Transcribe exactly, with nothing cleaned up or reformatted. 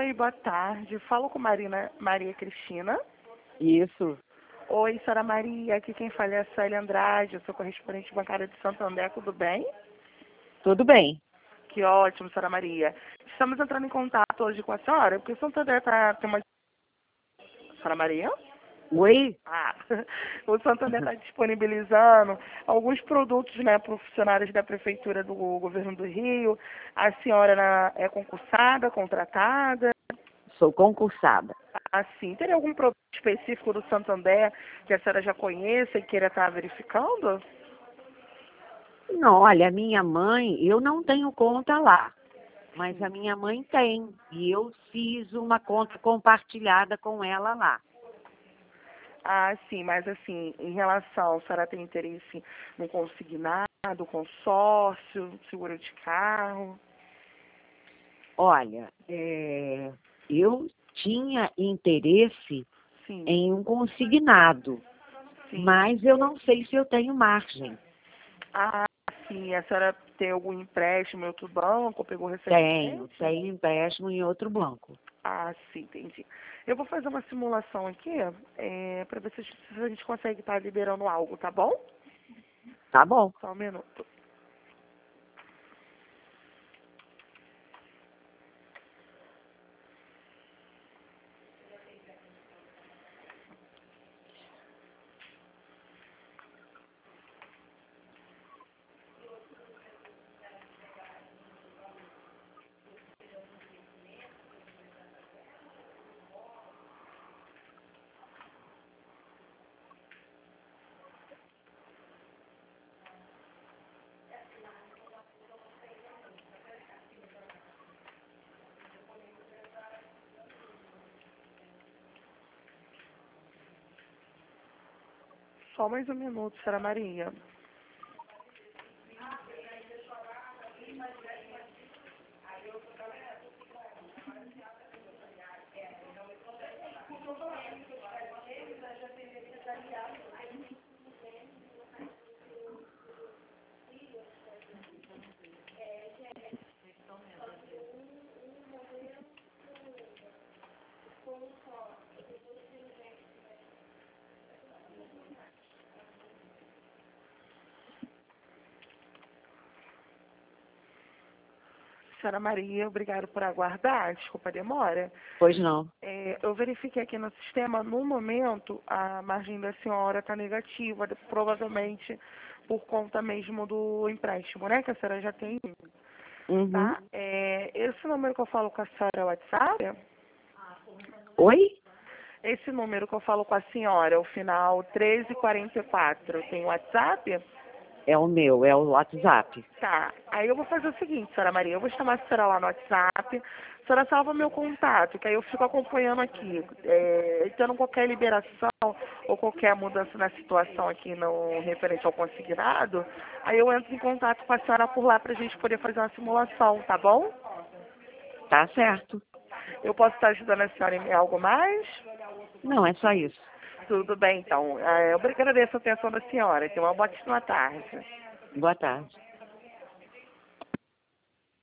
Oi, boa tarde. Falo com Marina, Maria Cristina. Isso. Oi, senhora Maria. Aqui quem fala é a Célia Andrade. Eu sou correspondente bancária de Santander. Tudo bem? Tudo bem. Que ótimo, senhora Maria. Estamos entrando em contato hoje com a senhora, porque o Santander tá, tem uma... Senhora Maria? Oi? Ah, o Santander está disponibilizando alguns produtos, né, para os funcionários da Prefeitura do Governo do Rio. A senhora na- é concursada, contratada? Sou concursada. Assim, teria algum produto específico do Santander que a senhora já conheça e queira estar verificando? Não, olha, a minha mãe, eu não tenho conta lá, mas a minha mãe tem. E eu fiz uma conta compartilhada com ela lá. Ah, sim, mas assim, em relação, a senhora tem interesse no consignado, consórcio, seguro de carro? Olha, é, eu tinha interesse Sim, em um consignado, sim. mas eu não sei se eu tenho margem. Ah, sim, a senhora tem algum empréstimo em outro banco, ou pegou Tenho, recentemente? tenho empréstimo em outro banco. Ah, sim, entendi. Eu vou fazer uma simulação aqui, é, para ver se, se a gente consegue estar liberando algo, tá bom? Tá bom. Só um minuto. Só mais um minuto, senhora Maria. Senhora Maria, obrigado por aguardar. Desculpa a demora. Pois não. É, eu verifiquei aqui no sistema, no momento, a margem da senhora está negativa, provavelmente por conta mesmo do empréstimo, né? Que a senhora já tem, Uhum. tá? É, esse número que eu falo com a senhora é o WhatsApp? Oi? Esse número que eu falo com a senhora, o final treze quarenta e quatro, tem WhatsApp? É o meu, é o WhatsApp. Tá. Aí eu vou fazer o seguinte, senhora Maria, eu vou chamar a senhora lá no WhatsApp, a senhora salva meu contato, que aí eu fico acompanhando aqui. É, tendo qualquer liberação ou qualquer mudança na situação aqui no referente ao consignado, aí eu entro em contato com a senhora por lá pra gente poder fazer uma simulação, tá bom? Tá certo. Eu posso estar ajudando a senhora em algo mais? Não, é só isso. Tudo bem, então. É, eu agradeço a atenção da senhora. Tenha uma ótima tarde. Boa tarde.